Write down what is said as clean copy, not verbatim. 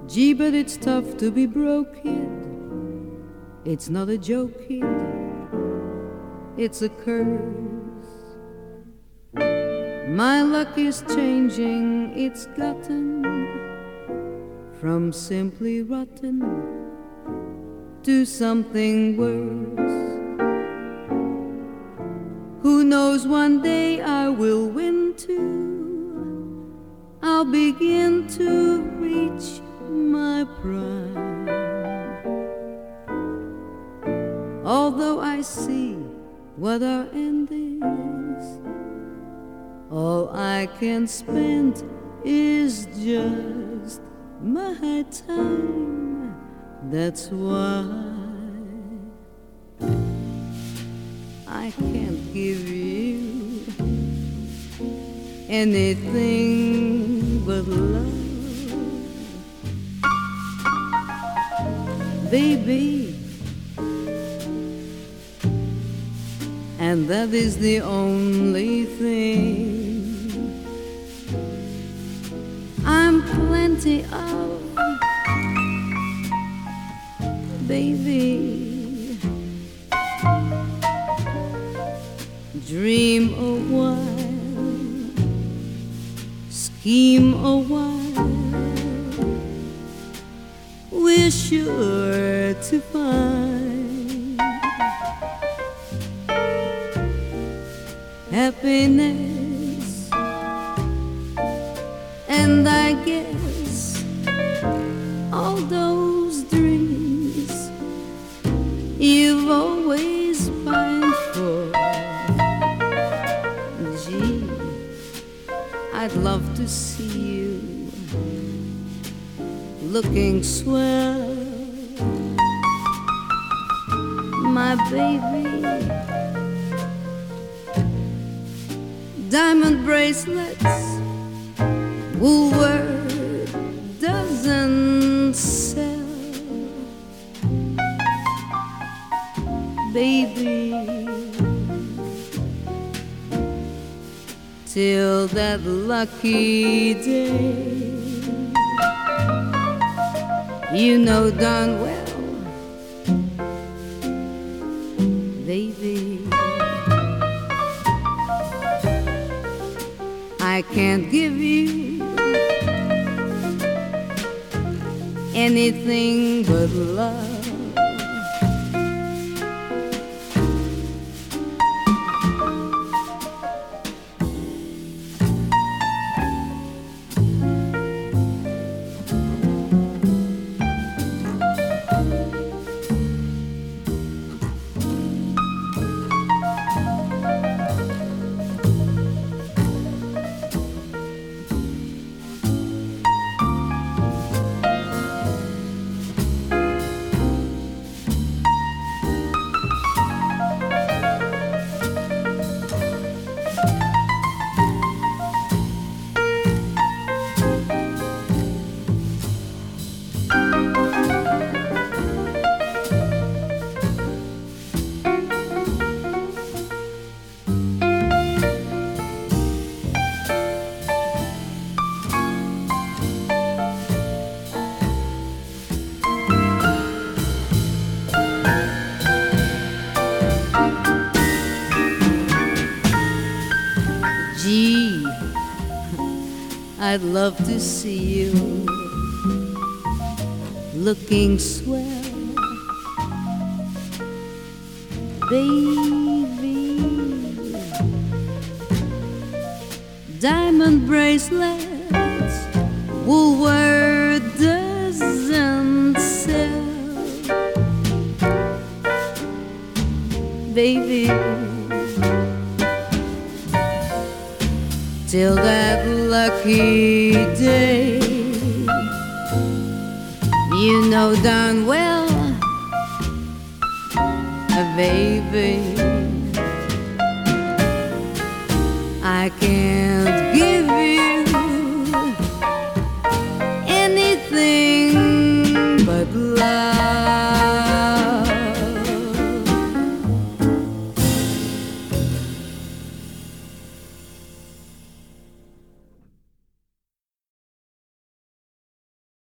Gee, but it's tough to be broke, kid. It's not a joke, kid. It's a curse. My luck is changing. It's gotten from simply rotten to something worse. Who knows, one day I will win too. I'll begin to reach my prime. Although I see what our end is, all I can spend is just my time. That's why I can't give you anything but love, baby. And that is the only thing I'm plenty of, baby. Dream a while, scheme a while, we're sure to find happiness. And I guess all those dreams you've always pined for, gee, I'd love to see you looking swell, my baby. Diamond bracelets, Woolworth doesn't sell, baby. Till that lucky day, you know darn well, baby, I can't give you anything but love. Gee, I'd love to see you looking swell, baby. Diamond bracelets, Woolworth doesn't sell, baby. Till that lucky day, you know darn well, baby, I can't